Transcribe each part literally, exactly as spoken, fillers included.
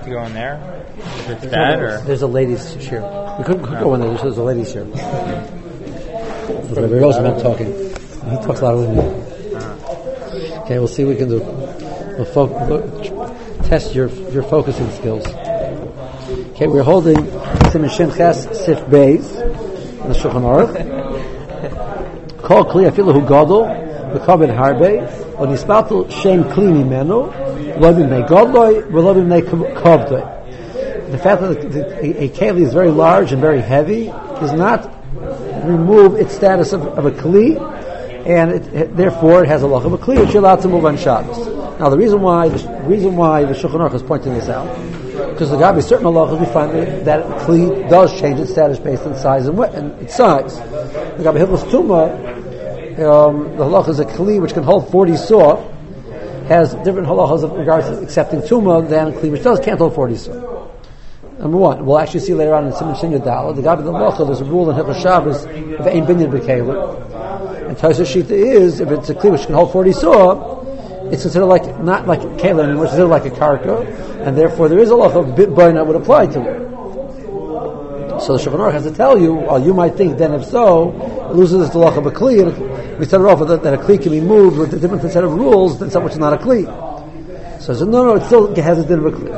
to go in there? If it's bad, or there's a ladies' share. We couldn't could go in there. There's a ladies' share. Rabbi Rosenberg talking. He talks a lot of women. Okay, we'll see what we can do. We'll, fo- we'll test your your focusing skills. Okay, we're holding Siman Shin Ches Sif Beis in the Shulchan Aruch. Kol Kli Afilu Hu Gadol V'Kavod Harbe Lo Nispatu Shem Kli Mimenu Lo B'Mnei Gadloi V'Lo B'Mnei Kavdoi. The fact that the, the, a, a keli is very large and very heavy does not remove its status of, of a kli, and it, it, therefore it has a loch of a kli which you're allowed to move on Shabbos. Now the reason why the reason why the Shulchan Aruch is pointing this out, because the Gabi certain halachas we find that, that kli does change its status based on size and, and its size. The Gabi Hilchos Tumah, um, the halacha is a kli which can hold forty saw, has different halachas in regards to accepting tumah than a kli which does can't hold forty saw. Number one, we'll actually see later on in Siman Shin Yudala, the Gabi the halacha, there's a rule in Hilchos Shabbos of ein binyan b'kelim, and Tosfos Shita is if it's a kli which can hold forty saw, it's considered like not like a kelim anymore, it's considered like a karka, and therefore there is a lot of bit burn that would apply to it. So the Shulchan Aruch has to tell you, well, you might think then if so, it loses the loch of a kli, and we started off with that, that a kli can be moved with a different set of rules than something which is not a kli. So I said, no, no, it still has a din of a kli.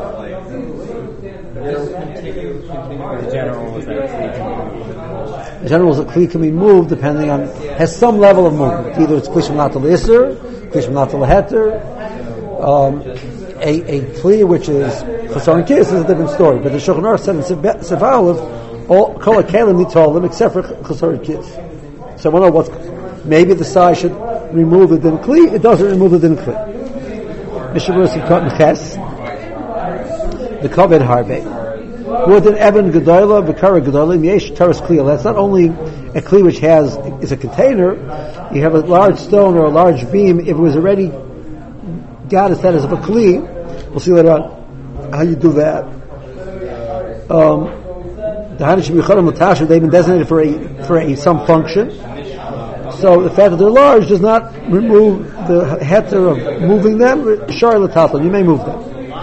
the general was that a kli can be moved? The general is a kli can be moved depending on, has some level of movement. Either it's kli shemnatal l'isser, kli shemnatal l'heter, um, a, a kli which is chasar and kiss is a different story. But the Shulchan Aruch said in Sif Aleph, all kol ha'kelim nitolim except for chasar and kiss. So I wonder what, maybe the size should remove the din kli, it doesn't remove the din kli. Mishabur Sikot Ches, the Kavod Harbe. More than Eben Gedoyla, Bekara Gedoyla, Yesh Taras Kli. That's not only a kli which has, is a container, you have a large stone or a large beam, if it was already got a status of a kli, we'll see later on how you do that. Um, the Hanish B'Chodim L'Tasha, they've been designated for a, for a, some function. So the fact that they're large does not remove the heter of moving them. Shar l'tatlan, you may move them.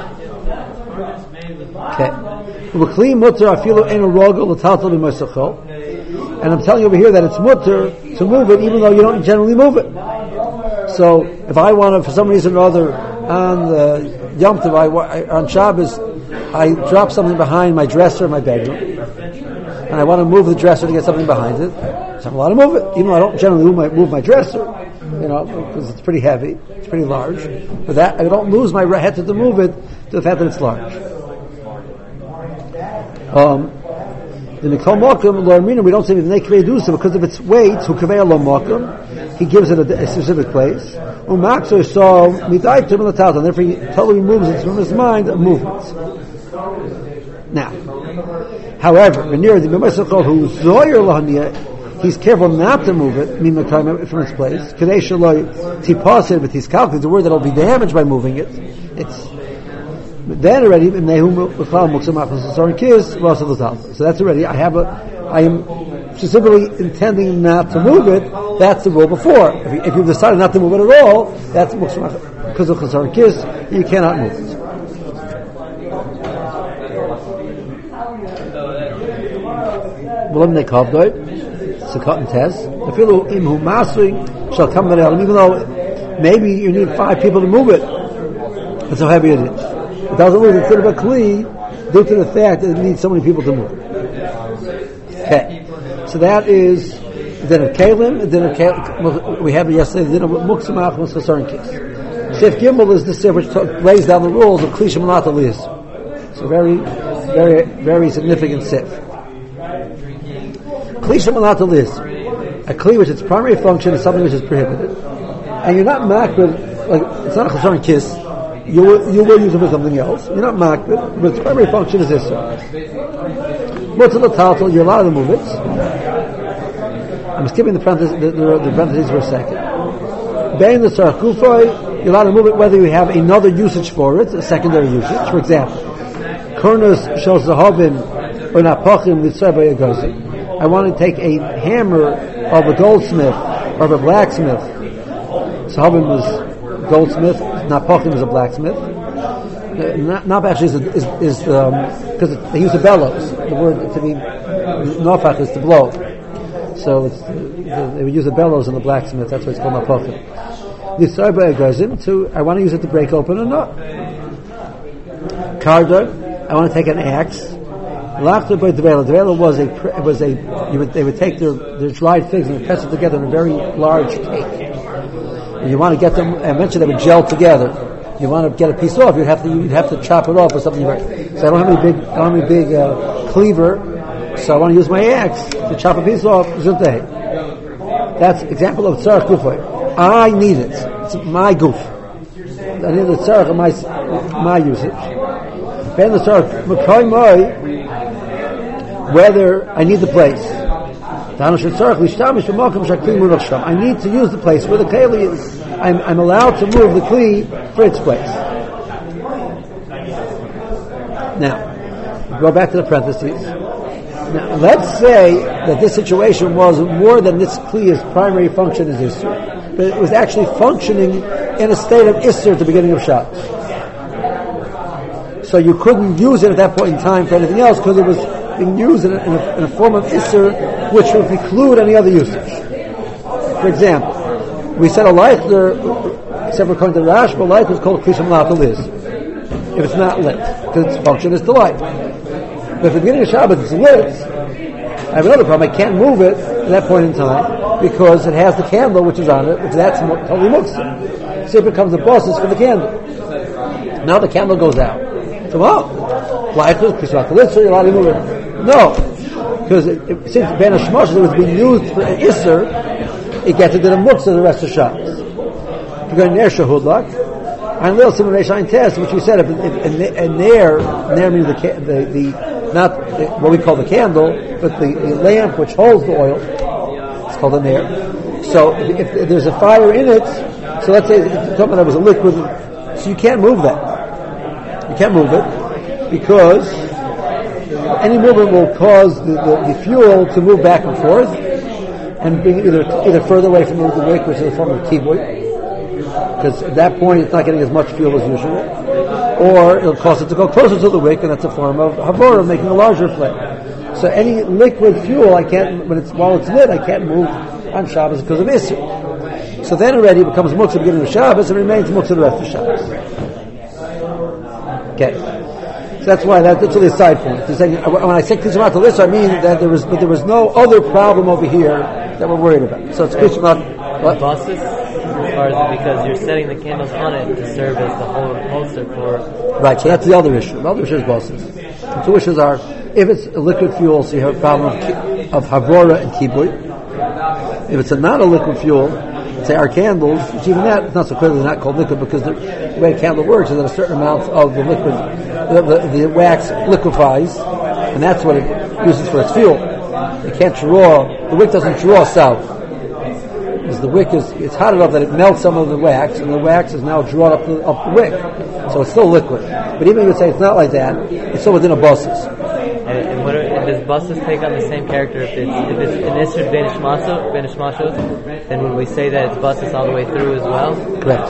Okay. And I'm telling you over here that it's mutter to move it, even though you don't generally move it. So if I want to, for some reason or other, on the Yom Tov, I, on Shabbos, I drop something behind my dresser in my bedroom, and I want to move the dresser to get something behind it. So I'm allowed to move it, even though I don't generally move my, move my dresser, you know, because it's pretty heavy, it's pretty large. But that, I don't lose my head to move it to the fact that it's large. Um, in the Kol Mokum, Lormina, we don't say the Nekvei Dusa because of its weight, who Kavei Lo Mokum, he gives it a, a specific place. Umakso saw Midai Tum Latat, and therefore he totally removes it from his mind of movements. Now, however, near the B'Mesachol, who Zoyer Lahania, he's careful not to move it, from its place. Kadesh Shaloi Tipaser, but he's calculated the word that will be damaged by moving it. It's then already so that's already I have a I am specifically intending not to move it. That's the rule before. If you, if you decided not to move it at all, that's because of chasar and kiss. You cannot move it. Even though maybe you need five people to move it, that's how heavy it is. It doesn't move instead of a kli due to the fact that it needs so many people to move. Okay, so that is the din of kalim. The din of kalim we had yesterday. The din of muksamach was chasar and kiss. Sif Gimel is the sif which t- lays down the rules of kli shemanat alis. So very, very, very significant sif. Kli shemanat alis, a kli which its primary function is something which is prohibited, and you're not makbid, like it's not a chasar and kiss. You will, you will use it for something else. You're not makbid, but its primary function is this. Mutzal l'taltal, you're allowed to move it. I'm skipping the parentheses, the, the, the parentheses for a second. Bein the sarkufoi, you're allowed to move it whether you have another usage for it, a secondary usage. For example, Kornus shel zahavim or napachim litzar b'yagazim. I want to take a hammer of a goldsmith or of a blacksmith. Zahavim was goldsmith, Napachim is a blacksmith. Uh, not, not actually is is is because um, they use the bellows. The word to be nafach is to blow. So it's, uh, they would use the bellows in the blacksmith. That's why it's called nafachim. To I want to use it to break open a nut. Karda, I want to take an axe. Lachta by devela. Devela was a was a you would, they would take their, their dried figs and press it together in a very large cake. And you want to get them, and eventually they would gel together. You want to get a piece off, you'd have to you'd have to chop it off or something. So I don't have any big I don't have any big uh, cleaver, so I want to use my axe to chop a piece off. That's example of tzarech gufay. I need it. It's my goof. I need the tzarech of my my usage. Ben the tzarech whether I need the place. I need to use the place where the keli is. I'm, I'm allowed to move the kli for its place. Now, go back to the parentheses. Now, let's say that this situation was more than this kli's primary function is Isser, but it was actually functioning in a state of Isser at the beginning of Shabbos. So you couldn't use it at that point in time for anything else because it was being used in a, in a, in a form of Isser which would preclude any other usage. For example, we said a lighter, except for according to Rash, but light is called Klisham Lachal is. If it's not lit, because its function is to light. But if at the beginning of Shabbat it's lit, I have another problem. I can't move it at that point in time because it has the candle which is on it, which that's totally muktzah. So it becomes a basis for the candle. Now the candle goes out. So, well, light is Klisham Lachal is, so you're allowed to move it. No, because it, it, since Ben Hashmosh was being used for Isser, it gets into the muktzah of the rest of Shabbos. If you're going Ner Shehudlak, and little similar Reishain test, which we said, if, if, if a Ner, Ner means the, the, the not the, what we call the candle, but the, the lamp which holds the oil, it's called a Ner. So if, if, if there's a fire in it, so let's say something that was a liquid, so you can't move that. You can't move it, because any movement will cause the, the, the fuel to move back and forth, and bring it either either further away from the wick, which is a form of kiboy, because at that point it's not getting as much fuel as usual, or it'll cause it to go closer to the wick, and that's a form of havora, making a larger flame. So any liquid fuel, I can't, when it's while it's lit, I can't move on Shabbos because of Isser. So then already it becomes muktzah at the beginning of Shabbos and remains muktzah the rest of Shabbos. Okay. So that's why that, that's really a side point. Saying, when I say Klisham Lachal is, I mean that there was, but there was no other problem over here that we're worried about. So it's Klisham Lachal. Bosses, or is it because you're setting the candles on it to serve as the whole holster for? Right. So that's the other issue. The other issue is bosses. The two issues are if it's a liquid fuel, so you have a problem of, of havora and kibui. If it's a not a liquid fuel, say our candles, which even that is not so clearly not called liquid because the way a candle works is that a certain amount of the liquid, the, the, the wax liquefies, and that's what it uses for its fuel. It can't draw, the wick doesn't draw south. Because the wick is, it's hot enough that it melts some of the wax, and the wax is now drawn up the, up the wick. So it's still liquid. But even if you say it's not like that, it's still within a buses. And, and what are, does buses take on the same character if it's if it's an Isser Benishmashos, then would we say that it's buses all the way through as well? Correct.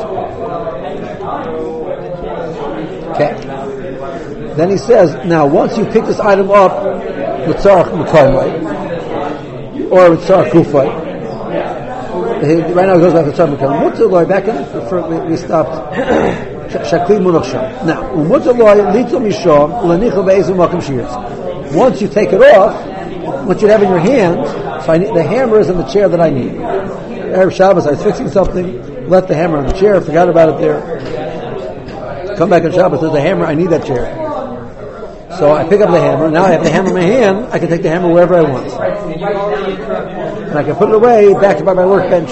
Okay. Then he says, now once you pick this item up, with Tzarech Mekayimai, or with Tzarech Gufay, right now he goes back to Tzarech Mekayimai. Mutzaloi, back in we, we stopped. Shakli Munachsham. Now, Umutzaloi, Lito Misham, Lanichel Be'ezim Makam Shirs. Once you take it off, what you have in your hand, so I need, the hammer is in the chair that I need. Erev Shabbos, I was fixing something, left the hammer on the chair, forgot about it there. Come back on Shabbos, there's a hammer, I need that chair. So I pick up the hammer, now I have the hammer in my hand, I can take the hammer wherever I want. And I can put it away, back by my workbench.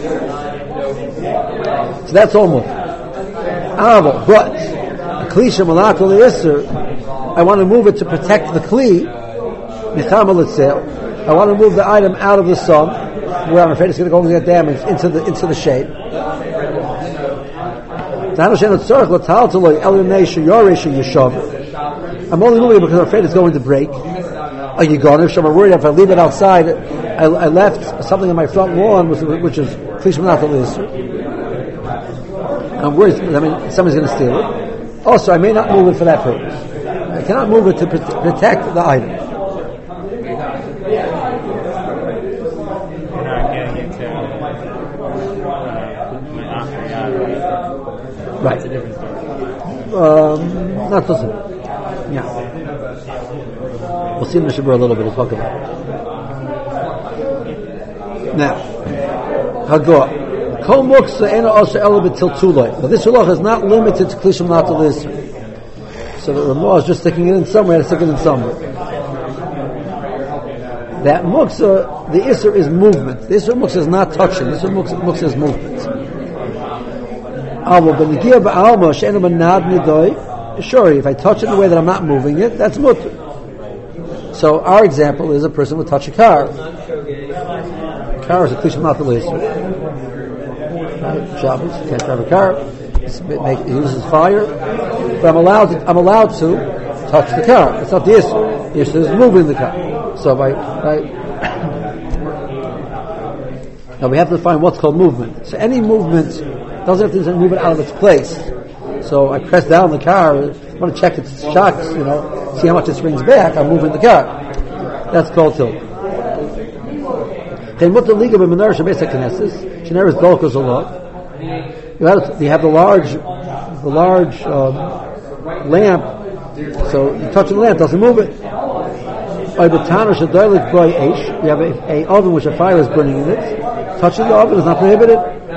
So that's almost. But, a Klisham Lachal Isser, I want to move it to protect the Kli, Michamal itself. I want to move the item out of the sun, where I'm afraid it's going to go and get damaged, into the into the shade. I'm only moving it because I'm afraid it's going to break. Are you going? If I'm worried if I leave it outside, I, I left something on my front lawn, which, which is Klisham Lachal Isser. I'm worried, I mean, somebody's going to steal it. Also, I may not move it for that purpose. I cannot move it to pr- protect the item. You're not getting into uh, Right. That's a different story. Um, not so simple. Yeah. We'll see in the Shabbat a little bit. We'll talk about it. Now, Hagor. Kol muksa ena also elabit till tulay. But this halacha is not limited to klishim not to listen. So the Ramah is just sticking it in somewhere to stick it in somewhere. That muksa, the isser is movement. The isser muksa is not touching. The isser muksa, muksa is movement. Sure, if I touch it in a way that I'm not moving it, that's mutter. So our example is a person would touch a car. A car is a klishim not to listen. Shabbos, can't drive a car. He uses fire, but I'm allowed to, I'm allowed to touch the car. It's not the issue. The issue is moving the car. So by, by now we have to define what's called movement. So any movement doesn't have to move it out of its place. So I press down the car, I want to check its shocks, you know, see how much it springs back. I'm moving the car. That's called tilt. Then what the Liga b'Menorah Shabbat Knesses, Shneres Dolkos a lot. You have, you have the large, the large um, lamp. So you touch the lamp, doesn't move it. You have a, a oven which a fire is burning in it. Touching the oven is not prohibited.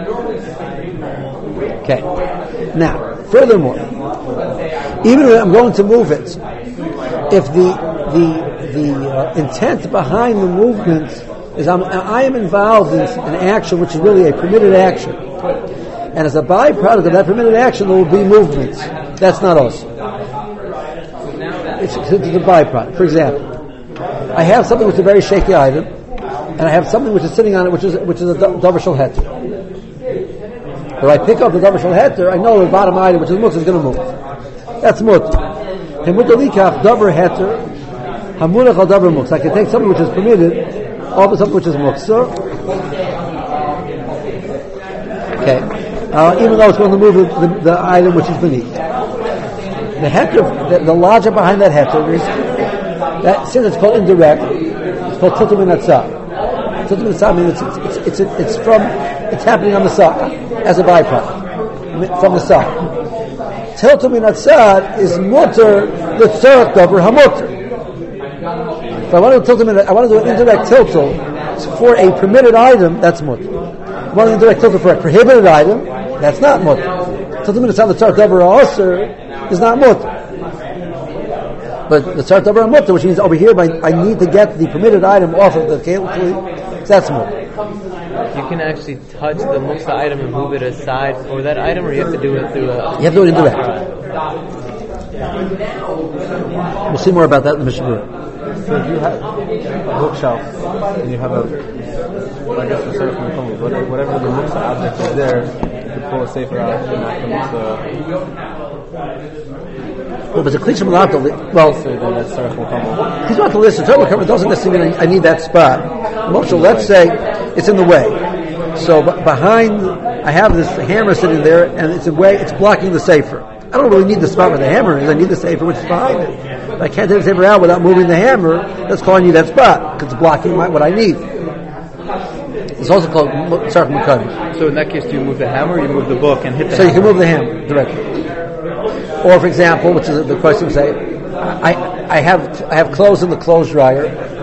Okay. Now, furthermore, even when I'm going to move it, if the the the uh, intent behind the movement is I'm, I am involved in an action which is really a permitted action. And as a byproduct of that permitted action, there will be movements. That's not us. It's, it's a byproduct. For example, I have something which is a very shaky item, and I have something which is sitting on it, which is which is a davar shel heter. If I pick up the davar shel heter, I know the bottom item, which is muksa, is going to move. That's mutter. And mutter likach davar heter, hamurach al davar muksa. I can take something which is permitted, over something which is muksa. Okay. Uh, even though it's going to move the, the, the item which is beneath. The heter, the, the logic behind that heter is that since it's called indirect, it's called tiltum min hatzad. Tiltum min hatzad means it's it's, it's it's from it's happening on the side as a byproduct from the side. Tiltum min hatzad is mutter the tzarech davar hamutter. If I want to tiltum min, I want to do an indirect tiltum for a permitted item, that's mutter. I want to indirect tiltum for a prohibited item. That's not mutter. Tiltum min hatzad the tzarech davar ha'aser is not mutter. But the tzarech davar mutter, which means over here, I, I need to get the permitted item off of the keli, that's mutter. You can actually touch the muksa item and move it aside for that item, or you have to do it through a... You have to do it indirect. We'll see more about that in the Mishnah. So if you have a bookshelf and you have a, I guess a certain phone, whatever, whatever the muksa object is there, you can pull a safer out and not the muksa. Well, if it's a klishim malato, well, So then that's tzarech mukama. he's not to listen. Tzarech mukama doesn't necessarily mean I need that spot. Moshe, let's say it's in the way. So b- behind, I have this hammer sitting there, and it's in way, it's blocking the safer. I don't really need the spot where the hammer is. I need the safer which is behind it. But I can't take the safer out without moving the hammer. That's calling you that spot because it's blocking my, what I need. It's also called tzarech mukama. So in that case, do you move the hammer or you move the book and hit the So you hammer? can move the hammer directly. Or, for example, which is the question, say, I I have I have clothes in the clothes dryer,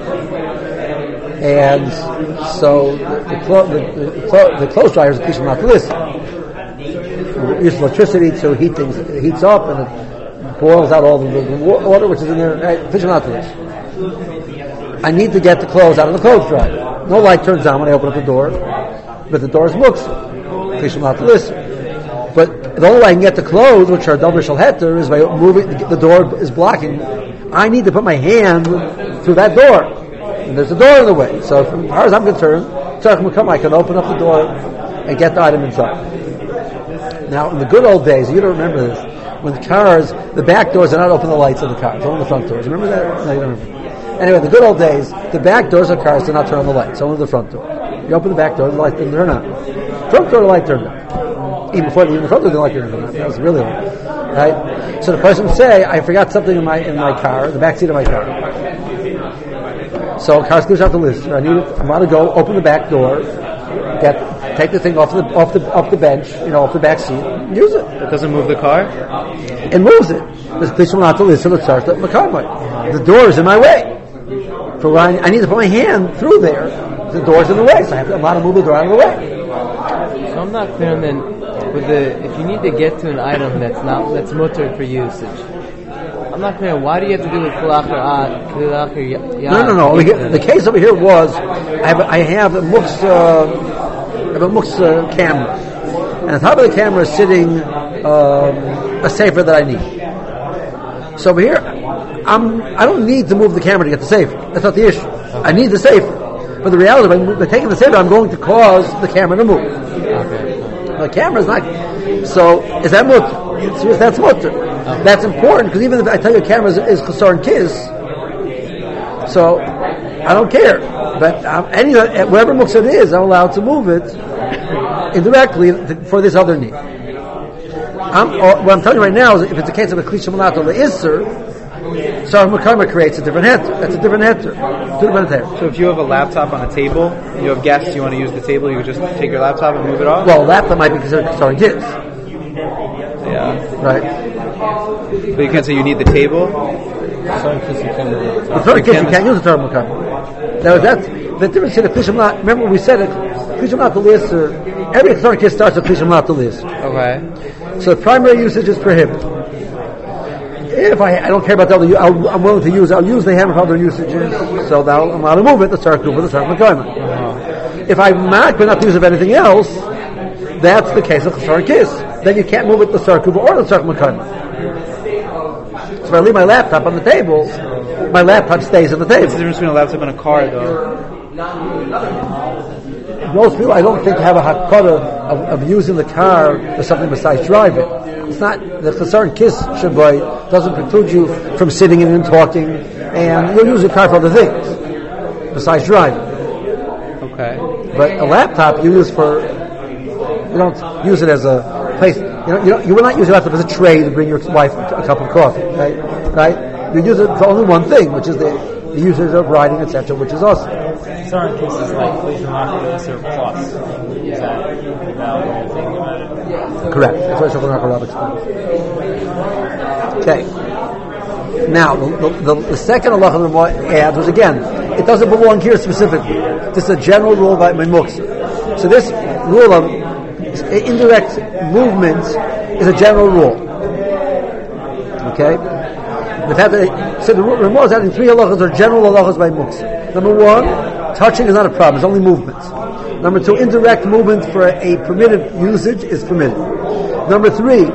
and so the the, clo- the, the, clo- the clothes dryer is a piece of not to listen. We use electricity to heat things. It heats up and it boils out all the, the water which is in there. Right? Piece of not to listen. I need to get the clothes out of the clothes dryer. No light turns on when I open up the door, but the door is muksa. Piece of not to listen. But the only way I can get the clothes, which are davar shel heter, is by moving. The door is blocking. I need to put my hand through that door, and there's a door in the way. So, as far as I'm concerned, tzarech mukama, I can open up the door and get the item inside. Now, in the good old days, you don't remember this. When the cars, the back doors are not open the lights of the cars, only the front doors. Remember that? No, you don't remember. Anyway, the good old days, the back doors of cars do not turn on the lights, only the front door. You open the back door, the light doesn't turn on. Front door, the light turned on. Even before even the front door, the light turned on. That was really old. Right? So the person would say, I forgot something in my in my car, the back seat of my car. So car screws out the list. I need it, I want to go open the back door, get take the thing off the off the off the bench, you know, off the back seat, use it. It doesn't move the car? It moves it. There's police not to listen to the start the car. The door is in my way. For when I, I need to put my hand through there, the door's in the way, so I have to, I want to move the door out of the way. So I'm not clear on then with the if you need to get to an item that's not that's mutter for usage. I'm not clear. Why do you have to do with kulachar ah kulachar yad? No, no, no. The, the case over here was I have a, I have a mux uh, I have a mux uh, camera, and on top of the camera is sitting um, a safer that I need. So over here, I'm I don't need to move the camera to get the safer. That's not the issue. I need the safer. But the reality, by, by taking the safer, I'm going to cause the camera to move. Okay. The camera is not. So is that mutter? That's mutter. Okay. That's important because even if I tell you a camera is, is chasar and kiss, so I don't care. But um, any whatever muksa it is, I'm allowed to move it indirectly for this other need. I'm, what I'm telling you right now is if it's a case of a kli shemonat or le'isser, so Makama creates a different heter. That's a different heter. Two different heter. So if you have a laptop on a table, you have guests, you want to use the table, you just take your laptop and move it off? Well, a laptop might be considered chasar kids. Yeah. Right. But you can't say you need the table? Chasar kids you can't use the chasar kids you can't use the Torah Makama. Now that's the difference in the kli shemonat. Remember we said it. Kli shemonat le'isser. Every chasar kid starts with kli shemonat le'isser. Okay. So the primary usage is prohibited. If I, I don't care about the other, I'll, I'm willing to use, I'll use the hammer for other usages, so now I'm allowed to move it, the start group, the start McCormick. Uh-huh. If I'm not going to use it for anything else, that's the case of chasar kiss. Then you can't move it the start group or the start McCormick. So if I leave my laptop on the table, my laptop stays on the table. What's the difference between a laptop and a car, though? Most people, I don't think, have a hakara of, of using the car for something besides driving. It's not the chasar and kiss shabai doesn't preclude you from sitting in and talking, and you'll use your car for other things besides driving. Okay. But a laptop you use for you don't use it as a place. You know, you, don't, you will not use your laptop as a tray to bring your wife a cup of coffee, right? Right? You use it for only one thing, which is the, the usage of writing, et cetera, which is awesome. Chasar and kiss is like kli shemonat le'isser plus. Is that the valid way of thinking about it? Correct. That's what Shulchan Aruch explains. Okay. Now, the, the, the second halacha the Ramah adds was again, it doesn't belong here specifically. This is a general rule by Mimuksa. So this rule of indirect movements is a general rule. Okay. The fact that so the Ramah is adding three halachas or general halachas by Muksa. Number one, touching is not a problem; it's only movements. Number two, indirect movement for a permitted usage is permitted. Number three,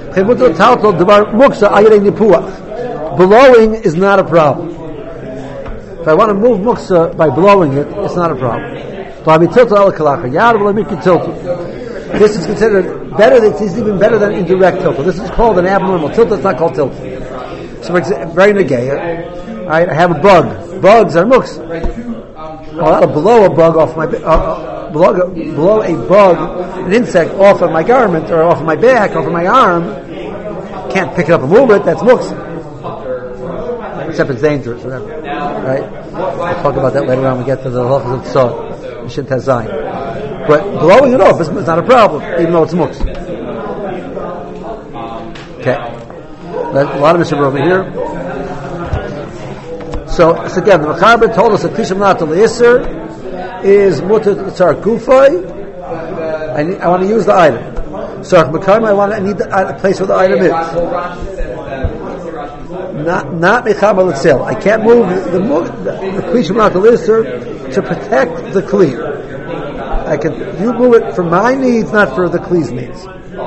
blowing is not a problem. If I want to move muksa by blowing it, it's not a problem. This is considered better. This is even better than indirect tilting. This is called an abnormal tilt. It's not called tilting. So, very negaya. I have a bug. Bugs are muksa. I'll blow a bug off my uh, blow, blow a bug, an insect off of my garment or off of my back, off of my arm. Can't pick it up and move it. That's muksa. Except it's dangerous, whatever. Right? We'll talk about that later on when we get to the halachas of tzad. We shouldn't have zayin. But blowing it off is not a problem, even though it's muksa. Okay. A lot of us are over here. So, so again, the Mechaber told us that kli shemonat le'isser is mutter tzar gufay. I need, I want to use the item. So, Mechaber, I want, I need the, a place where the item is. Not, not Mechaber l'tzel. I can't move the the kli shemonat le'isser to protect the kli. I can, you move it for my needs, not for the kli's needs.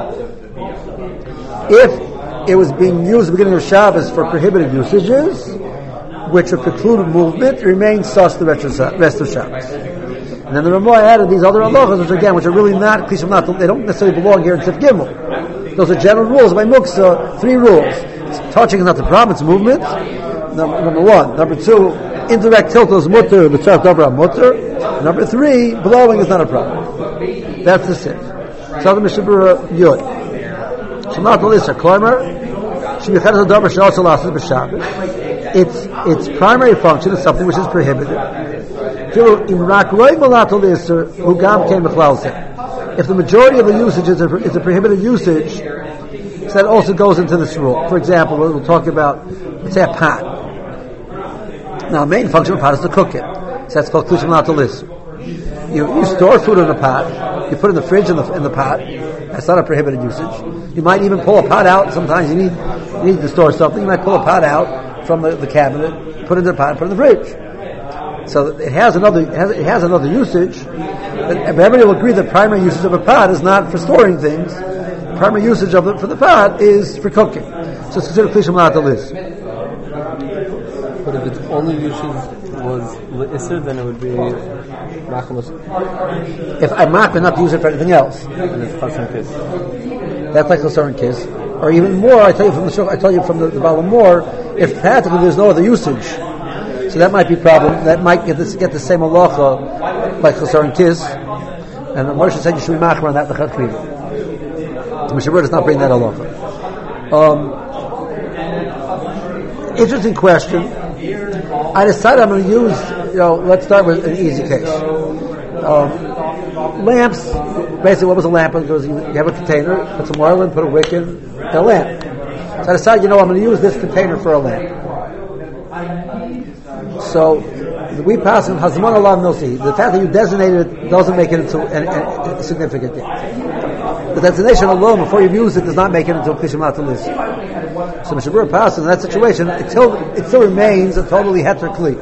If it was being used at the beginning of Shabbos for prohibited usages, which are precluded movement, it remains sus the rest of Shabbos. And then the Ramah added these other halachas, which again, which are really not kli shemonat, they don't necessarily belong here in Sif Gimel. Those are general rules by Muksa. Three rules: touching is not the problem; it's movement. Number, number one. Number two, indirect tilt is mutter. The tzarach davar mutter. Number three, blowing is not a problem. That's the Sif. So the Mishabura Yud. Shemlat Lisser Kloimer. Its its primary function is something which is prohibited. If the majority of the usage is a, is a prohibited usage, so that also goes into this rule. For example, we'll talk about, let's say, a pot. Now, the main function of a pot is to cook it. So that's called Klishim Latalis. You, you store food in a pot, you put it in the fridge in the, in the pot. That's not a prohibited usage. You might even pull a pot out. Sometimes you need you need to store something. You might pull a pot out from the, the cabinet, put it in the pot, put it in the fridge. So it has another it has, it has another usage. But everybody will agree that primary usage of a pot is not for storing things. The primary usage of it for the pot is for cooking. So it's considered Klishim Latalis. But if its only usage was L'Isser, then it would be Machamas. If I'm not going not to use it for anything else, and it's Chassan Kiss. That's like Chassan Kiss. Or even more, I tell you from the I tell you from the, the Baal more, if practically there's no other usage, so that might be a problem. That might get this, get the same halacha like Chassan Kiss. And the Moshe said you should be machmer on that the Chachriva. The Mishabur does not bring that halacha. Um, interesting question. I decided I'm going to use, you know, let's start with an easy case. Um, lamps, basically what was a lamp? It was you have a container, put some oil in, put a wick in, and a lamp. So I decided, you know, I'm going to use this container for a lamp. So, we pass in Hazman Allah Milsi. The fact that you designated it doesn't make it into a significant thing. The designation alone, before you use it, does not make it into a Klishim Latalis. So Mishabur passes in that situation, it still, it still remains a totally heter kli.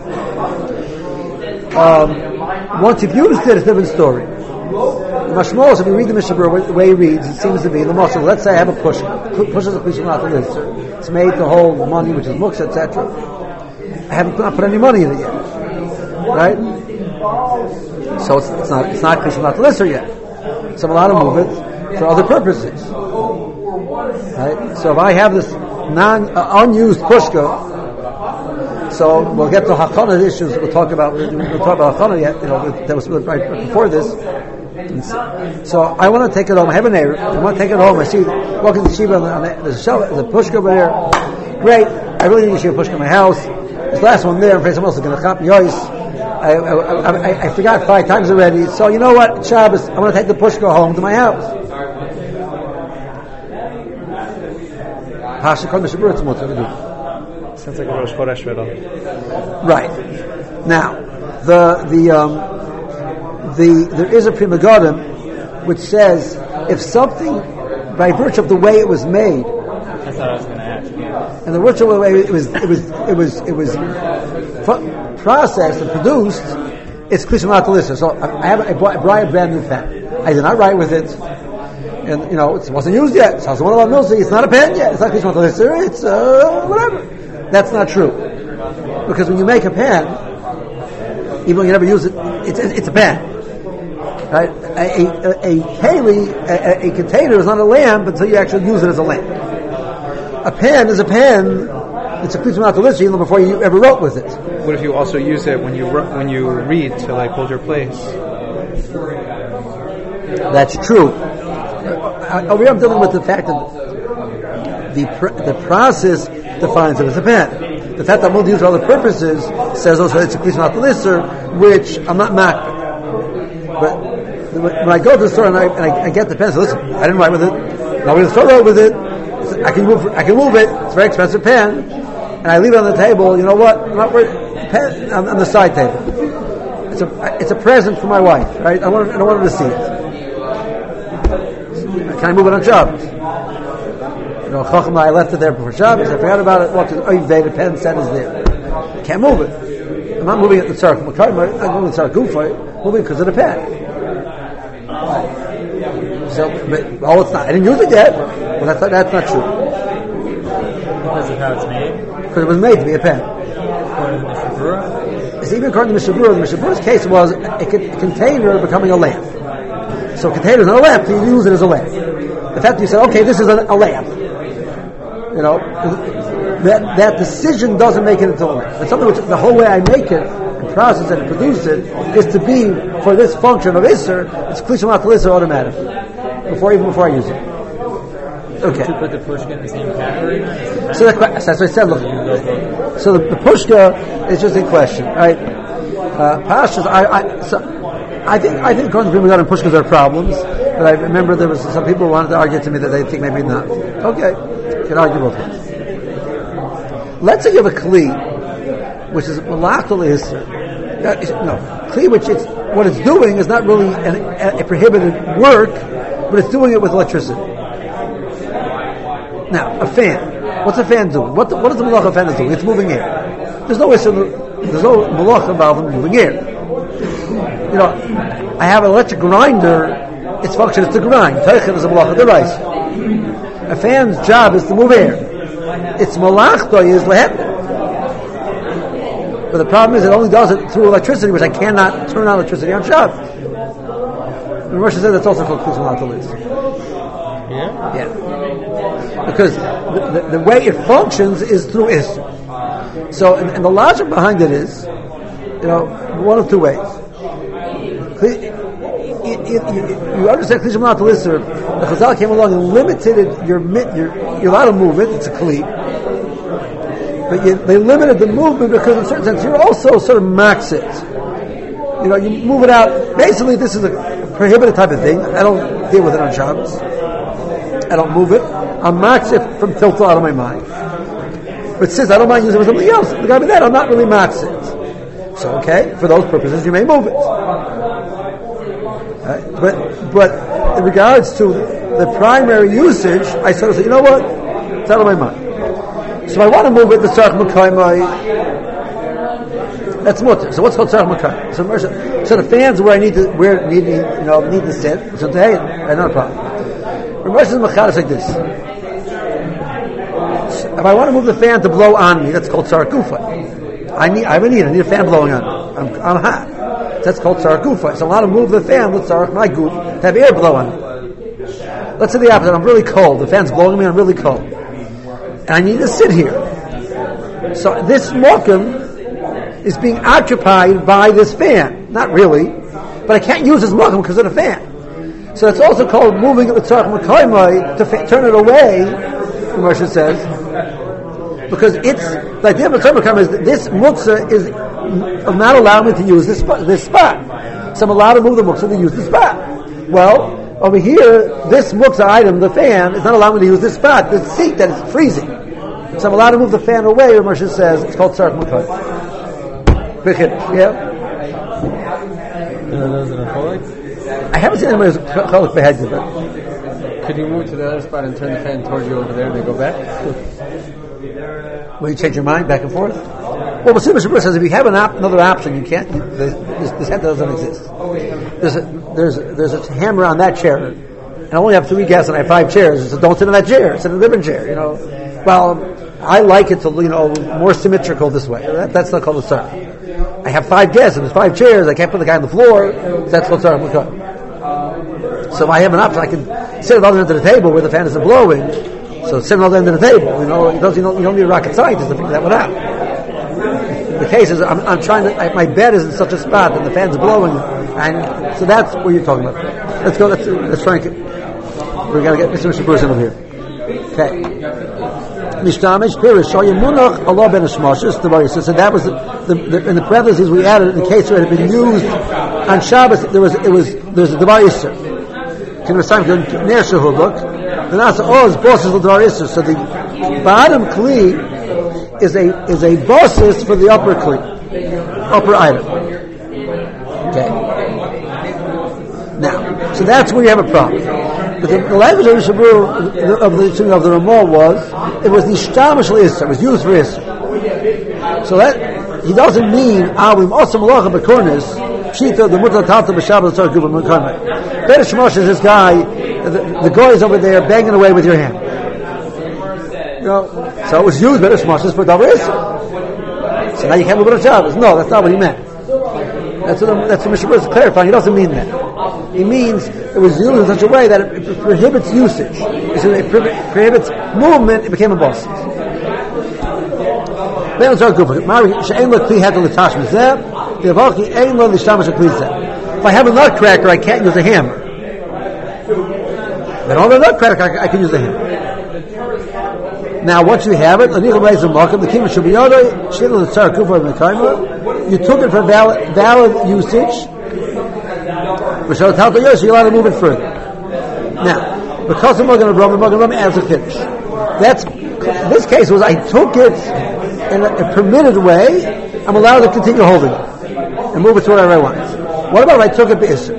Um, once you've used it, it's a different story. The Mashmos, if you read the Mishabur, the way he reads, it seems to be the Mashal. Let's say I have a push. Push is a Klishim Latalis. It's made to hold money, which is muks, et cetera. I haven't not put any money in it yet. Right? So it's, it's not, it's not Klishim Latalis yet. So I'm allowed to move it for other purposes. Right? So if I have this non uh, unused pushka, so we'll get to hakana issues. We'll talk about we'll talk about hakana yet. You know, that was right before this. So I want to take it home. I have a neighbor. I want to take it home. I see walking the shiva on the, on the, there's a shelf, there's a pushka over there. Great. I really need a shiva pushka in my house. This last one there. I'm afraid someone else is going to chop me ice. I, I, I, I forgot five times already. So you know what? Shabbos. I want to take the pushka home to my house. Sounds like a Rosh Chodesh riddle. Right. Now, the the um, the there is a Prima Godim which says if something, by virtue of the way it was made, that's what I was going to ask. Yeah. And the virtue of the way it was it was it was it was pro- processed and produced, it's Klishim Latalis. So I have I bought, I bought a brand new pen. I did not write with it. And, you know, it wasn't used yet. So one of our it's not a pen yet. It's not Klishim Latalis. It's, uh, whatever. That's not true. Because when you make a pen, even though you never use it, it's, it's a pen. Right? A, a, a keli, a, a container is not a lamp until you actually use it as a lamp. A pen is a pen. It's a Klishim Latalis even before you ever wrote with it. What if you also use it when you when you read to like hold your place? That's true. Over here I'm dealing with the fact that the pr- the process defines it as a pen. The fact that I'm going to use it for other purposes says also it's a Klishim Latalis, which I'm not not. But when I go to the store and I, and I, I get the pen, so listen, I didn't write with it. Nobody else wrote with it. I can move. I can move it. It's a very expensive pen, and I leave it on the table. You know what? I'm not worried. Pen on, on the side table. It's a it's a present for my wife, right? I want I don't want her to see it. Can I move it on Shabbos? You know, Chacham, I left it there before Shabbos. I forgot about it. Walked to the Oiv Day. The pen set is there. Can't move it. I'm not moving it to Tzarek Makar. I'm not moving it to Tzarek Gufa. I'm moving it because of the pen. So, but, oh, it's not. I didn't use it yet. Well, that's not, that's not true. Because of how it's made? Because it was made to be a pen. According to the Mishabura? It's even according to Mishabura. The Mishabura's case was a, a container becoming a lamp. So a container is not a lamp, so you use it as a lamp. The fact that you say, okay, this is a, a lamp, you know, that that decision doesn't make it into a lamp. It's something which the whole way I make it, and process it, and produce it, is to be for this function of Isser. It's Klishim Latalis automatically, before even before I use it. Okay. To put the pushka in the same category? Then? So the, that's what I said. Look, so the, the pushka is just a question, right? Uh, pashas, I, I, so I think I think according to people and pushkas are problems. But I remember there was some people who wanted to argue to me that they think maybe not. Okay, you can argue both ways. Let's say you have a kli, which is malachal isser. No, kli, which it's what it's doing is not really an, a, a prohibited work, but it's doing it with electricity. Now, a fan. What's a fan doing? What, the, what does the malacha fan is doing? It's moving air. There's no there's no malacha involved in moving air. You know, I have an electric grinder. Its function is to grind. Teichen is a malacha deraisa. A fan's job is to move air. Its malachta is lehet. But the problem is it only does it through electricity, which I cannot turn on electricity on Shabbos. And Rosh said that's also called kli malachta is. Yeah? Yeah. Because the, the, the way it functions is through Isser. So, and, and the logic behind it is, you know, one of two ways. It, it, it, you understand Kli Malachta Isser, the Chazal came along and limited it, your, your, you're allowed to move it, it's a Kli. But you, they limited the movement because in a certain sense you're also sort of max it. You know, you move it out. Basically, this is a prohibited type of thing. I don't deal with it on Shabbos. I don't move it. I max it from tiltal out of my mind. But since I don't mind using it for something else, the guy with that, I'm not really max it. So, okay, for those purposes, you may move it. Right? But, but in regards to the primary usage, I sort of say, you know what? It's out of my mind. So I want to move it to Tzarech Mekayim. That's mutter. So what's called Tzarech Mekayim? So, so the fans where I need to, where need, you know, need to sit. So hey, not a problem. Ramesh is machar like this. If I want to move the fan to blow on me, that's called Tzarech Gufa. I need, I have a need. I need a fan blowing on me. I'm, I'm hot. That's called Tzarech Gufa. So I want to move the fan with Tzarech my goof to have air blow on me. Let's say the opposite. I'm really cold. The fan's blowing me. I'm really cold. And I need to sit here. So this mokum is being occupied by this fan. Not really, but I can't use this mokum because of the fan. So it's also called moving it with tzarech mekayim to fa- turn it away. The Moshe says, because it's the idea of tzarech mekayim is that this muktzah is not allowing me to use this spot. This spot. So I'm allowed to move the muktzah to use the spot. Well, over here, this muktzah item, the fan, is not allowing me to use this spot, the seat that is freezing. So I'm allowed to move the fan away, where Moshe says, it's called tzarech mekayim. Yeah? I haven't seen anybody's chalak beheaded, but... Could you move to the other spot and turn the fan towards you over there and then go back? Will you change your mind back and forth? Well, Basim Shabbat says if you have an op- another option, you can't, you, this, this head doesn't exist. There's a, there's, a, there's a hammer on that chair, and I only have three guests and I have five chairs, so don't sit in that chair, sit in a different chair, you know. Well, I like it to, you know, more symmetrical this way. That, that's not called a tzarech. I have five guests and there's five chairs, I can't put the guy on the floor, so that's called tzarech. So if I have an option, I can sit at the other end of the table where the fan isn't blowing, so sit at the other end of the table, you know, you don't, you don't, you don't need a rocket scientist to figure that one out. The case is, I'm, I'm trying to, I, my bed is in such a spot and the fan's blowing, and so that's what you're talking about. Let's go, let's, let's try and get, we gotta get Mister Shabbos over here. Okay. Mishtamish Pirish, Shoyim Munach, Allah ben Hashmashis, the Baruch. So that was, the, the, the, in the parentheses we added, in case it had been used on Shabbos, there was, it was, there's a Devar Yisr. Can we sign for Ner Shehubuk? The Nasa Oz, bosses of Devar Yisr. So the bottom Kli is a, is a bosses for the upper Kli, upper item. Okay. Now, so that's where you have a problem. But the, the language of the Shabur, of the of the Ramah was, it was the Shtamish L'Isra, it was used for Isra. So that, he doesn't mean, ah, we've also Malacha B'Kornis, Pshita, the Mutter Tata B'Shabbat Tzarech Gufa B'Kornis. Better Shmosh is this guy, the, the guy is over there banging away with your hand. You know, so it was used, Better Shmosh, for Davar Isra. So now you can't move it on Shabbos. No, that's not what he meant. That's what, the, that's what Mishnah Berurah is clarifying. He doesn't mean that. He means it was used in such a way that it, it prohibits usage. So it prohibits movement, it became a boss. If I have a nutcracker, I can't use a hammer. If I don't have a nutcracker, I, I can use a hammer. Now, once you have it, the kima should be you took it for valid, valid usage. You're allowed to move it further. Now, because of Magen Avraham, Magen Avraham adds a kiddush. That's this case was I took it in a, a permitted way. I'm allowed to continue holding it and move it to wherever I want. What about if I took it b'isser?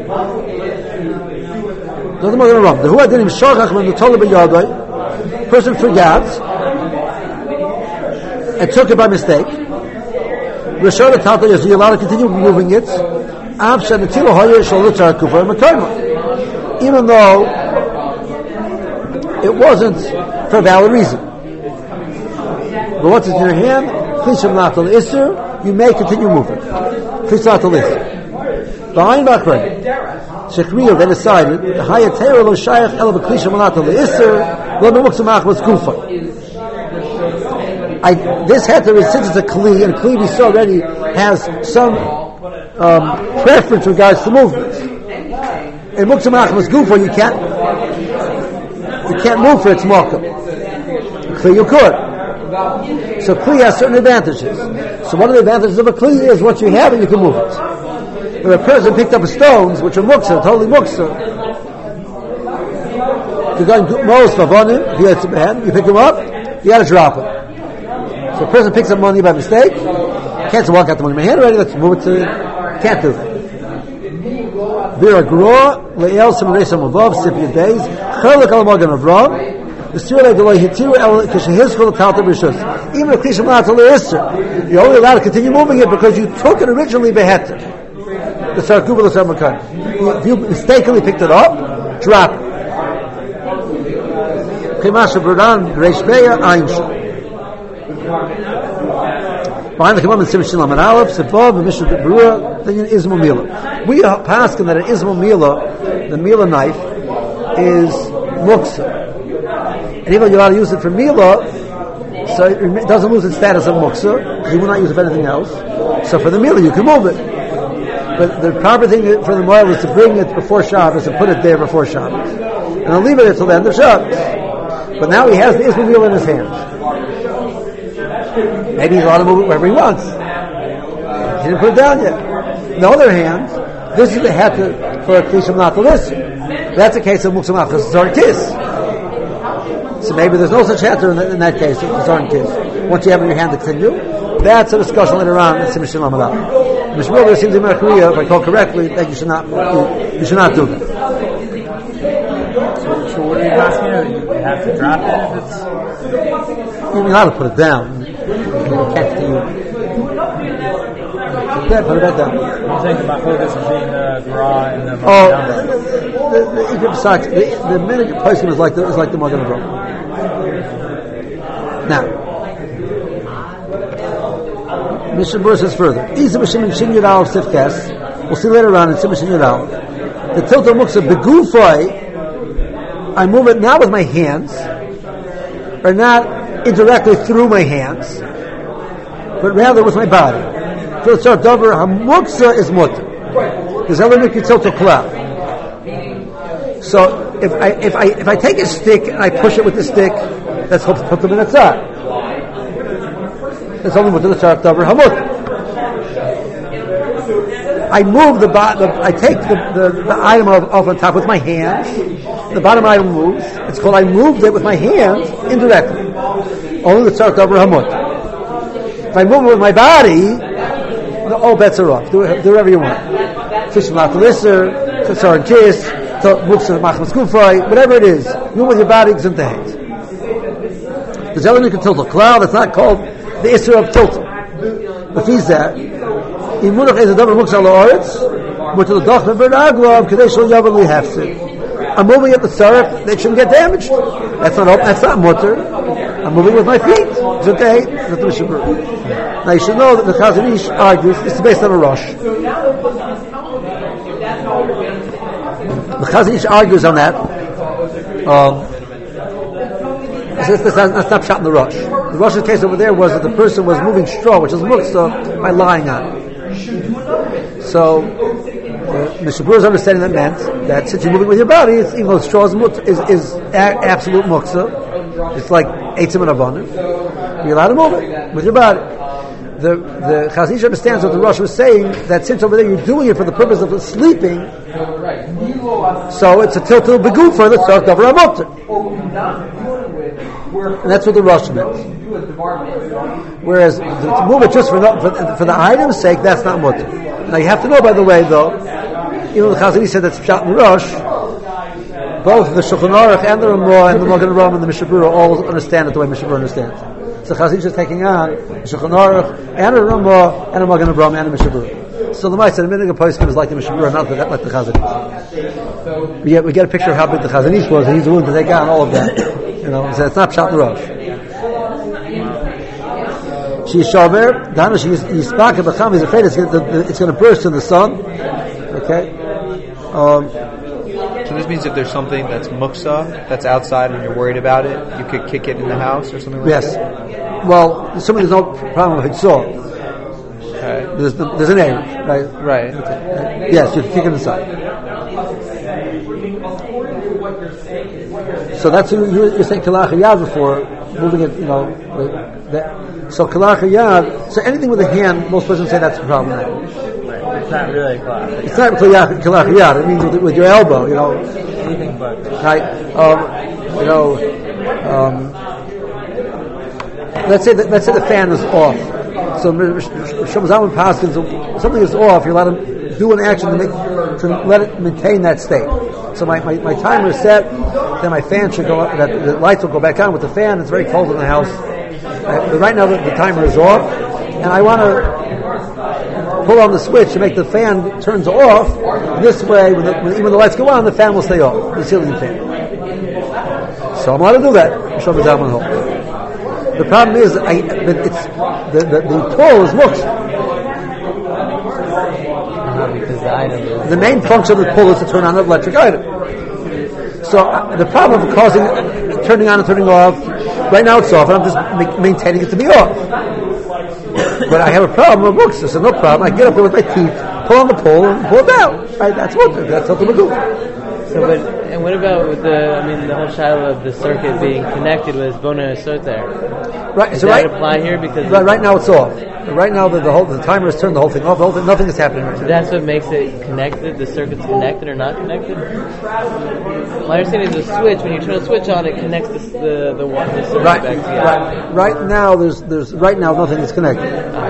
Doesn't Magen Avraham. The who I didn't shorchach when the tola b'yadai. Person forgot and took it by mistake. Rishon the Tata is you're allowed to continue moving it. Even though it wasn't for a valid reason. But once it's in your hand, you may continue moving. Behind Bachran, Shekriya they decided the higher Torah lo shayach el b'klisha manata le'isser lo b'muksamach was kufa. I this heter is since it's a kli and kli we saw already has some um, preference regards to movement. In muksamach was kufa you can't you can't move for its malkum. Kli you could. So kli has certain advantages. So one of the advantages of a kli is once you have it you can move it. If a person picked up stones, which are muksa, totally muksa, you're going to most favonim, if you had hand, you pick them up, you got to drop it. So a person picks up money by mistake, can't say, well, I got the money in my hand already, let's move it to, can't do that. Vira Gro, Le'el Samaresam above, Sipia days, Chalak al Magen Avraham, the Sirah Deloy Hitiru El Kishahizkul Talta B'Rishus. Even if Kisham Lata Le'isr, you're only allowed to continue moving it because you took it originally behetter. The Sarkuba the Sarmakan. If you mistakenly picked it up, drop it. Kimasha Burdan, Reish Beya, Aimsha. Behind the commandment, Simon Shilam and Aleph, Sevav, and Mishnah Berurah, then in Ismail Mila. We are passing that an Ismail Mila, the Mila knife, is Muksa. And even though you're allowed to use it for Mila, so it doesn't lose its status of Muksa, because you will not use it for anything else. So for the Mila, you can move it. But the proper thing for the Moel is to bring it before Shabbos and put it there before Shabbos. And I'll leave it until the end of Shabbos. But now he has the Ismail Mila in his hand. Maybe he's allowed to move it wherever he wants. He didn't put it down yet. On the other hand, this is the heter for a klisham not to listen. That's a case of muksamach, because it's our kiss. So maybe there's no such heter in, in that case, it's our kiss. Once you have it in your hand to continue, that's a discussion later on in Simon Shalom Alam. Mishmur seems in Merkuria, if I call correctly, that you should not you, you should not do that. So, so what are you asking? You have to drop it if it's... You're allowed to put it down. You can't continue. Yeah, put it back down. You're saying the machlokas between the Gra and the Oh, the, the, the, the, the minute you're placing is like the, is like the Magen Avraham. Now, Mishnah Berurah says further. Isa b'shem and Shin Yud Aleph Sifkas. We'll see later on in Shem Shin Yud Aleph. The tilta muksa begufay. I move it not with my hands, or not indirectly through my hands, but rather with my body. Tilta davar hamuksa is mutter. There's other mikri tilta klal. So if I if I if I take a stick and I push it with the stick, that's hooked hooked in its eye. It's only mutter the tzarek davar hamut. I move the bottom. I take the, the, the item off, off on top with my hands. The bottom item moves. It's called I moved it with my hands indirectly. Only the tzarek davar hamut. If I move it with my body, all bets are off. Do, do whatever you want. Fish not to listen, kasar and kiss, muksa machmas kufay, whatever it is. You with your body is in the hand. There's only can tilt a cloud. That's not called the Isra of tilting. If he's that, in Munach is a double muksa la'aretz, but to the doch member aglav, kadesh lo yavan lihafsid. I'm moving at the sarf, they shouldn't get damaged. That's not that's not mutter. I'm moving with my feet. It's okay. It's not the Mishnah Berurah. Now you should know that the Chazon Ish argues this is based on a rosh. The Chazon Ish argues on that. Um, That's not shot in the rush. The rush's case over there was that the person was moving straw, which is muksa, by lying on it. So, uh, Mishnah Berurah's understanding that meant that since you're moving with your body, it's, even though straw is, mut, is, is a, absolute muksa, it's like Eitzim and Avanim, you're allowed to move it with your body. The the Chazon Ish understands what the Rosh was saying, that since over there you're doing it for the purpose of sleeping, so it's a tiltul begufa that's talked over a mutter. And that's what the Rosh meant. Whereas to move it just for the, for, for the item's sake, that's not mutter. Now you have to know, by the way, though, even the Chazon Ish said that's Pshat and Rosh, both the Shulchan Aruch and the Ramah and the Magen Avraham and the Mishnah Berurah all understand it the way Mishnah Berurah understands. So Chazon Ish is taking on the Shulchan Aruch and the Ramah and the Magen Avraham and the Mishnah Berurah. So the Ma'aseh, the minute a poskim is like the Mishnah Berurah, not that like the Chazon Ish. We get we get a picture of how big the Chazon Ish was, and he's willing to take on all of that. You know, so it's not Pshat and Rosh. She's shover. Dana she is yispak b'cham. He's afraid it's going to burst in the sun. Okay. Um, So this means if there's something that's muksa, that's outside and you're worried about it, you could kick it in the house or something like yes. that? Yes. Well, assuming there's no problem with Hitzor. Okay. There's, there's an area, right? Right. Okay. Yes, you can kick it inside. So that's what you were saying Kalach Yad before, moving it, you know. That, so Kalach Yad, so anything with a hand, most persons say that's a problem. It's not really Kalach. It's not Kalach Yad, it means with, with your elbow, you know. Anything but. Right? Um, you know, um, let's say that, let's say the fan is off. So Shlomo Zalman Paskins, something is off, you're allowed to do an action to make to let it maintain that state. So my, my, my timer is set, then my fan should go up, that the lights will go back on with the fan. It's very cold in the house. Uh, but right now the, the timer is off, and I want to pull on the switch to make the fan turns off. This way, when, the, when even the lights go on, the fan will stay off, the ceiling fan. So I'm allowed to do that. Shlomo Zalman holds. The problem is, I, it's the the, the tool is muksha. Uh, because the item is The main function of the pull is to turn on an electric item. So uh, the problem of causing uh, turning on and turning off, right now it's off, and I'm just ma- maintaining it to be off. But I have a problem with muksha, so no problem. I get up there with my teeth, pull on the pull, and pull it down. Right? That's what that's what we do. So, but and what about with the? I mean, the whole shadow of the circuit being connected with Bona Asot there. Right. Does so that right, apply here? Because right, right now it's off. Right now the, the whole the timer is turned, the whole thing off. The whole thing, nothing is happening right now. that's what makes it connected. The circuit's connected or not connected. My understanding is the switch. When you turn the switch on, it connects the the the, one, the circuit Right, back together. right, right now there's there's right now nothing is connected.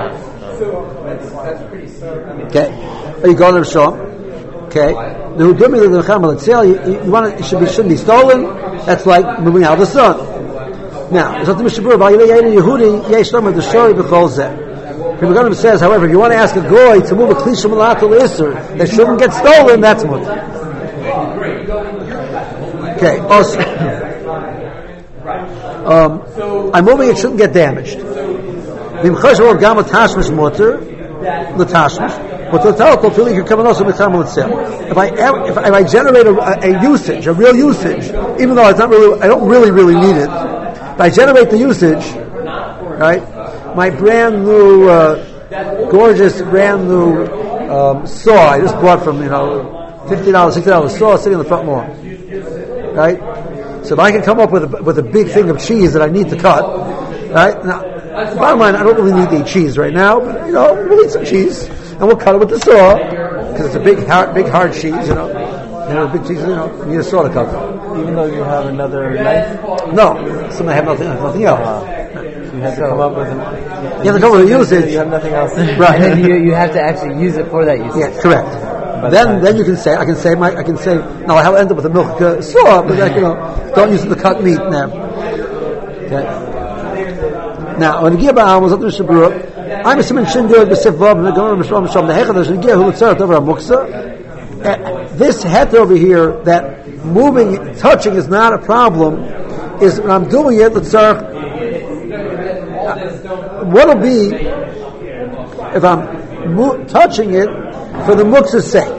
Okay, are you going to show? Okay, the hudumi of the chamal itself. You, you want it, it should be shouldn't be stolen. That's like moving out of the sun. Now, it's not the Mishnah Berurah. Yehudi yesh lomer the shori b'chol zeh. Rabbi Ganim says, however, if you want to ask a goy to move a klisha malatul iser that shouldn't get stolen, that's mutter. Okay, also, um, I'm moving it shouldn't get damaged. If I if I generate a, a usage, a real usage, even though it's not really, I don't really really need it, but I generate the usage, right? My brand new, uh, gorgeous brand new um, saw I just bought from you know fifty dollars, sixty dollars saw sitting in the front lawn, right? So if I can come up with a, with a big thing of cheese that I need to cut, right? Now, bottom line, I don't really need to eat cheese right now, but you know, we'll eat some cheese and we'll cut it with the saw because it's a big, hard, big hard cheese, you know. You know, big cheese, you know, you need a saw to cut it. Even though you have another knife, No, some I have nothing, nothing else. you have to come up with an. You have to come up with a usage. You have nothing else. Right. And then you you have to actually use it for that use. Yeah, correct. Then, then you can say, I can say, my, I can say, now I have end up with a milk uh, saw, but like, you know, don't use it to cut meat now. Okay. Now, when the Gia Ba'am was up to Mishnah Berurah, I'm assuming Shindur B'Sif Vav and Gomer Mishram Mishram the Hechad There's Gia who would start over a muksa. This het over here that moving, touching is not a problem. Is when I'm doing it, let's start. What'll be if I'm mo- touching it for the muksa's sake?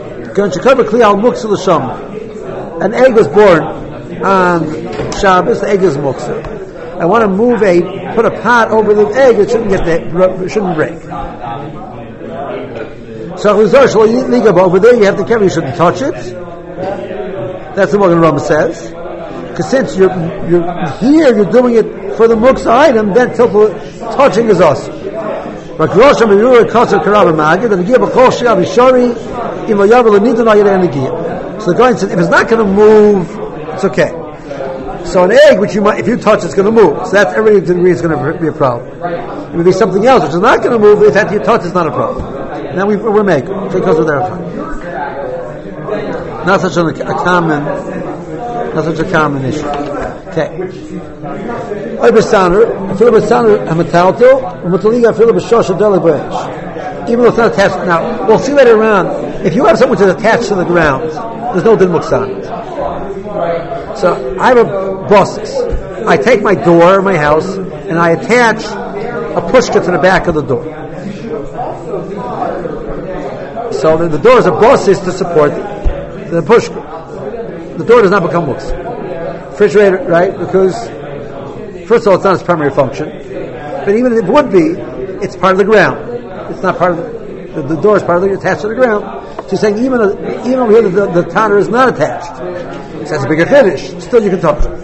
An egg was born on Shabbos. The egg is muksa. I want to move a put a pot over the egg. It shouldn't get that. It shouldn't break. So over there, you have to carry. You shouldn't touch it. That's the what the Rambam says. Because since you're, you're here, you're doing it for the muksa item, then tilful touching is awesome. But Rosh Hashanah Kosher Karav Magid and give a Kol Shia Bishori Im Yavel Nidon Ayir Enegiyah. So the guy said, if it's not going to move, it's okay. So an egg, which you might, if you touch, it's going to move. So that's every degree is going to be a problem. It would be something else which is not going to move. If that you touch, it's not a problem. Now we we make because of their fun. Not such a, a common, not such a common issue. Okay. Oibesaner, Philip Besaner, Hamatalto, Mutaliga Philip Shosha Deli Branch. Even though it's not attached. Now we'll see later on. If you have something which is attached to the ground, there's no din muksan. So I have a bosses. I take my door, my house, and I attach a pushka to the back of the door. So the, the door is a bosses to support the pushka. The door does not become muks. Refrigerator, right? Because first of all, it's not its primary function. But even if it would be, it's part of the ground. It's not part of the, the, the door is part of the attached to the ground. So you're saying even a, even over here the, the, the tanner is not attached. So that's a bigger finish. Still you can touch it.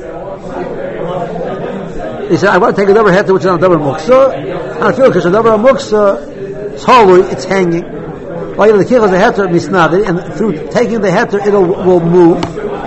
He said, I want to take a double heter which is on a double muksa. And I feel because a double muksa, it's hollow, it's hanging. While the kichas the heter misnaded, and through taking the heter it will move.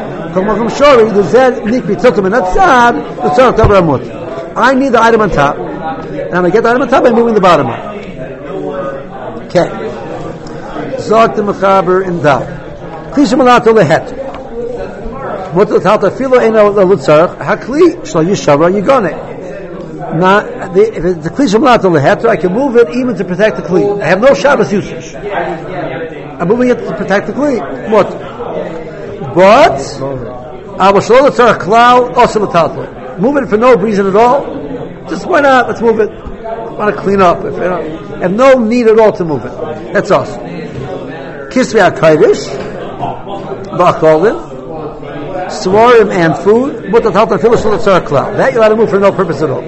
I need the item on top, and when I get the item on top, I'm moving the bottom up. Okay. Zog the mechaber in dal. Kli shemalato leheter. What the talta filo eno lelutzarach hakli shlo yishavra yigone. Now, if it's the kli shemalato leheter, I can move it even to protect the kli. I have no Shabbos usage. I'm moving it to protect the kli. What? But I will show the tzarach klal also metalto. Move it for no reason at all. Just why not? Let's move it. I want to clean up. If you know, I have no need at all to move it. That's awesome. Kisvei HaKadosh, Ba'acholin, Svarim and food, Mutatalta Filish L'Tzarach Klal. That you ought to move for no purpose at all.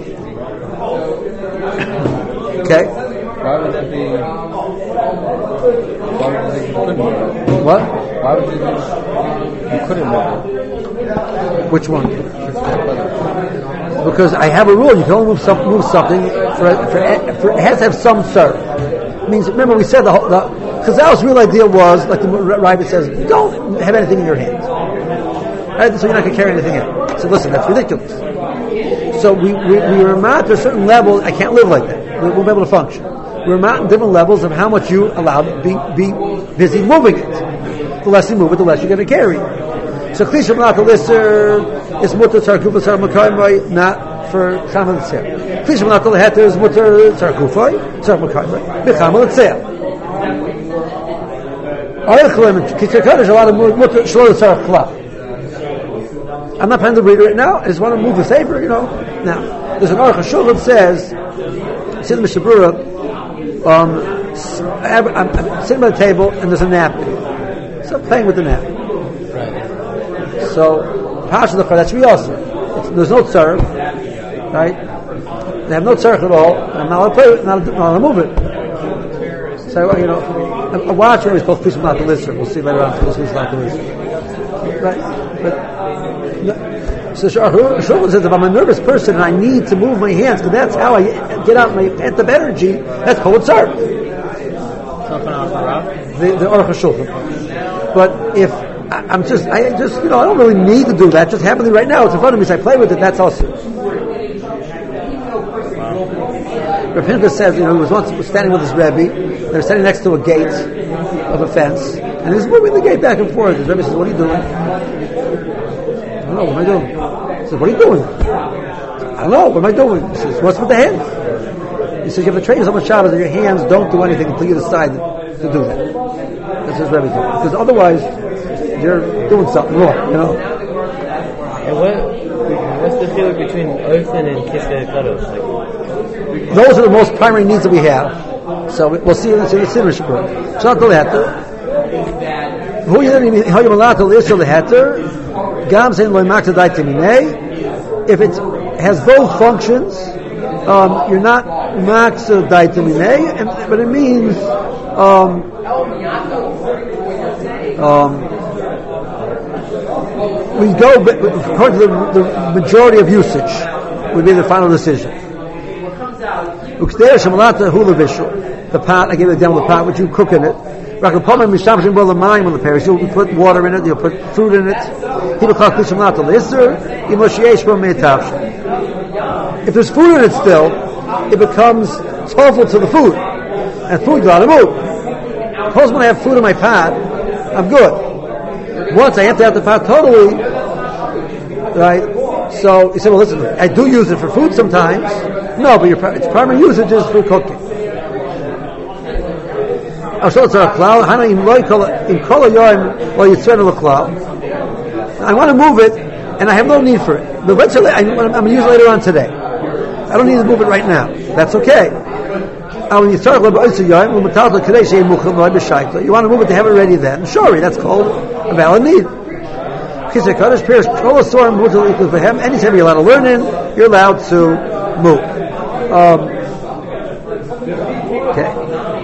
Okay? Why would that be? Why would you think you couldn't move it? What? Why would you think you couldn't move it? Which one? Because I have a rule, you can only move, some, move something, for, for, for, it has to have some serve. It means, remember we said the whole, the Chazal's real idea was, like the Rabbi says, don't have anything in your hands. Right? So you're not going to carry anything in. So listen, that's ridiculous. So we, we, we were not to a certain level, I can't live like that. We won't be able to function. We're not in different levels of how much you allow to be, be busy moving it. The less you move it, the less you're going to carry. So Klisham Laka Lister is Mutter Tzarkufay Tzar Makaimai, not for Chamal Tzeh. Klisham Laka Leheter is Mutter Tzarkufay Tzar Makaimai, Bechamal Tzeh. Ayachlim and Kitzakadosh a lot of Mutter Shlo Tzar Klal. I'm not planning to read it right now. I just want to move the safer, you know. Now, there's an Aruch HaShulchan that says, it's in the Mishabura, um, I'm, I'm, I'm sitting by the table and there's a napkin. So I'm playing with the napkin. So, Pasha the that's Riyasa. There's no tzarech, right? They have no tzarech at all. I'm not allowed to play with it, not allowed to move it. So, you know, a watcher is supposed to not to listen. We'll see later on if it's not to listen. Right? But, so Shulchan says if I'm a nervous person and I need to move my hands, because that's how I get out my pent-up energy, that's called tzarech. The, the Aruch HaShulchan. But if I'm just, I just, you know, I don't really need to do that. It's just happening right now. It's in front of me, so I play with it. That's also. Rav Pinchas says, you know, he was once standing with his Rebbe. They were standing next to a gate of a fence, and he was moving the gate back and forth. His Rebbe says, "What are you doing?" I don't know. What am I doing? He says, "What are you doing?" I don't know. What am I doing? He says, "What's with the hands?" He says, "You have to train yourself on Shabbos that your hands don't do anything until you decide to do that." That's his Rebbe doing. Because otherwise, you're doing something wrong, you know. And what, what's the feeling between Ofen and Kisvei HaKadosh? Like, those are the most primary needs that we have. So we'll see this in the Siddur Shabbat. Shat leheter. Who you then how you allowed to listen to leheter? Gam saying loy makta daite minei. If it has both functions, um, you're not makta daite minei, but it means um, um, we go according to the, the majority of usage would be the final decision. The pot, I gave you the example of the pot, which you cook in it. You'll put water in it, you'll put fruit in it. If there's food in it still, it becomes tofu to the food. And food got to move. Suppose when I have food in my pot, I'm good. Once I empty out the pot totally, right? So you say, well, listen, I do use it for food sometimes. No, but your its primary usage is for cooking. I want to move it, and I have no need for it. But eventually, I'm going to use it later on today. I don't need to move it right now. That's okay. You want to move it to have it ready then. Sure, that's called a valid need. Anytime you're allowed to learn in, you're allowed to move. Um, okay.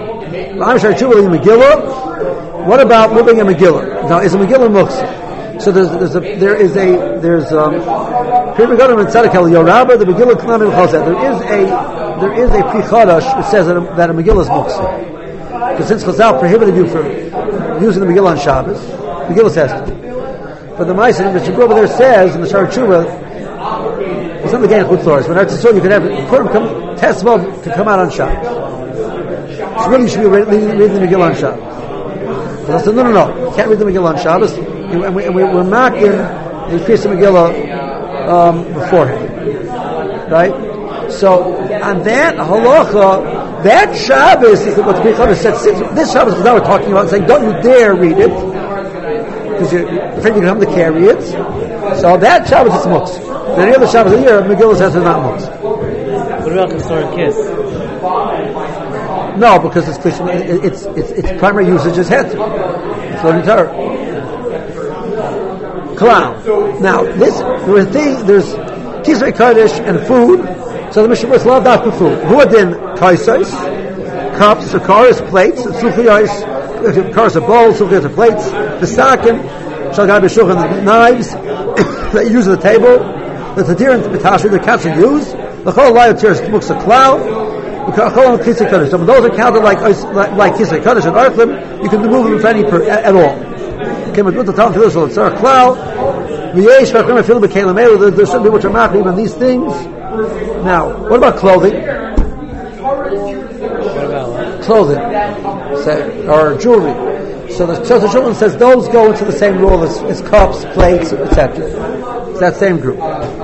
What about moving a Megillah? Now, is a Megillah muksa? So there's, there's a, there is a, there's, um, here we go to Tzaddik Yoraba, the Megillah Klamim Chazet. There is a, there is a Pri Chadash that says that a, that a Megillah is muksa. Because since Chazal prohibited you from using the Megillah on Shabbos, Megillah says to. But the Ma'aser, the Shibur over there says, in the Shar Tshuva, it's not the game of Chutzlars. When Eretz Yisrael, you can have, Purim come, Tesvav can come out on Shabbos. So really you should be reading, reading the Megillah on Shabbos. But I said, no, no, no, you can't read the Megillah on Shabbos. And, we, and we, we're marking the piece of Megillah um, beforehand. Right? So, on that halacha, that Shabbos, what the Pri Chadash said, since this Shabbos, because now we're talking about saying, don't you dare read it, because you're afraid you're going to have to carry it. So that Shabbos is muksa. Then any other Shabbos of the year, Megillah says it's not muksa. What about the story kiss? No, because it's it's it's its primary usage is heter. It's learning Torah. Clown. Now this there's a thing. There's kisvei kodesh and food. So the Mishnah was love that for food. Who are then kaisais, cups, cars, plates, suchiyos, cars are bowls, suchiyos are plates, the sakin, shalgai b'shulchan, the knives that you use at the table, the tadir and b'tashri the cats you use, the whole light tears muksa cloud. Some of those are counted like like, like kisvei kodesh and archlim. You can remove them for any per, at, at all. Okay, but with the time to this, so it's a cloud. There's certain which are not even these things. Now, what about clothing? What about what? Clothing, say, or jewelry. So the Shulchan Aruch says those go into the same rule as, as cups, plates, et cetera. It's that same group.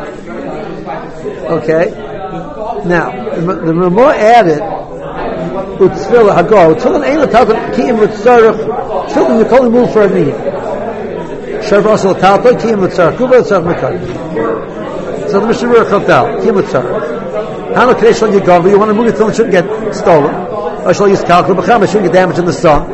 Okay. Now, the, the Ramah added, "Utzvila hago tefillin ein l'talton kiyim l'tzarich tefillin you can only move for a need. Sharv also l'talton kiyim l'tzarich kuba l'tzarich mekar." So the Mishnah Berurah Chaltal kiyim l'tzarich. Hana kadei shal yigav, you want to move your tefillin shouldn't get stolen. Or shall use kalkul b'cham, it shouldn't get damaged in the sun.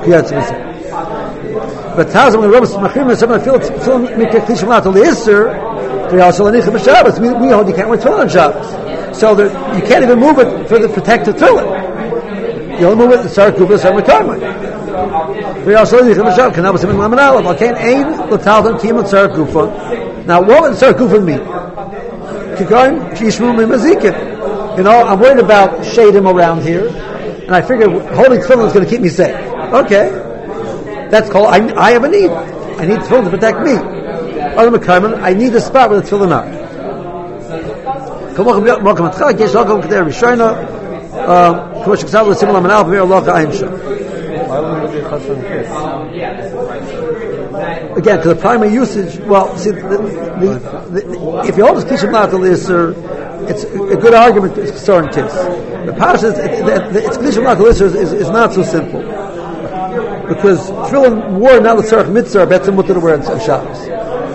But Tazim when Rabbis Machrim and some of the tefillin mikaklish l'at l'isser, they also l'nichim b'Shabbos. We we hold you can't wear tefillin on Shabbos. So that you can't even move it for the protective tefillin. You only move it to start kuba, start retirement. We also need to come can have some lemon olive. Okay, ain l'talton kim l'tzar kufa. Now, what would l'tzar kufa mean? Kikaim kishmu mimazikin. You know, I'm worried about shadim around here, and I figure holding tefillin is going to keep me safe. Okay, that's called. I, I have a need. I need tefillin to protect me. I need a spot where the tefillin are. Why would we do chassan kiss? Again, because the primary usage, well, see, the, the, the, if you hold this kishim latal iser, it's a good argument to concern kiss. The pasha, it's kishim latal iser is, is not so simple. Because tefillin wore not l'tzarech mitzvah, better mutter to wear on Shabbos.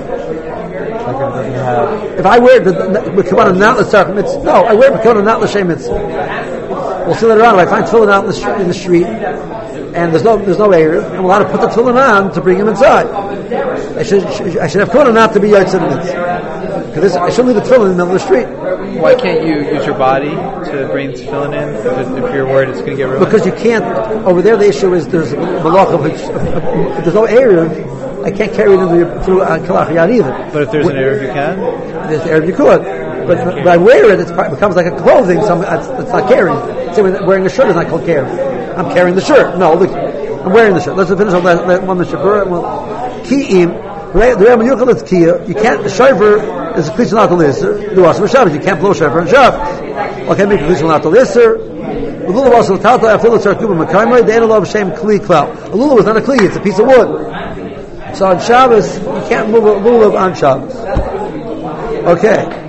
If I wear the B'kavanah not l'tzarech mitzvah, no, I wear B'kavanah not l'shem mitzvah. We'll see later on. If I find tefillin out in the street, in the street and there's no there's no area, I'm allowed to put the tefillin on to bring him inside. I should I should have Kavanah not to be yaitz in the mitzvah, because I shouldn't leave the tefillin in the middle of the street. Why can't you use your body to bring the tefillin in if, if you're worried it's going to get ruined? Because you can't. Over there, the issue is there's malach of there's no area I can't carry it into, through uh, Kalach Yad either. But if there's an Erev, you can? There's an Erev, you could. But when I wear it, it becomes like a clothing, so it's, it's not carrying. Say, wearing a shirt is not called carrying. I'm carrying the shirt. No, look, I'm wearing the shirt. Let's finish on that, that one, the Shabbat. Ki'im, the Ram Yuchel is Kia. You can't, the Shofar is a Klitz not to Lisser. The Wasam Shabbos, you can't blow Shofar on Shabbos. Okay, make a Klitz not to Lisser. The Lulav was the Tata, I feel it's our Kuba Makaimai, the Analog Shem Kli Klau. A Lulav is not a Kli, it's a piece of wood. So on Shabbos, you can't move a Lulav on Shabbos. Okay.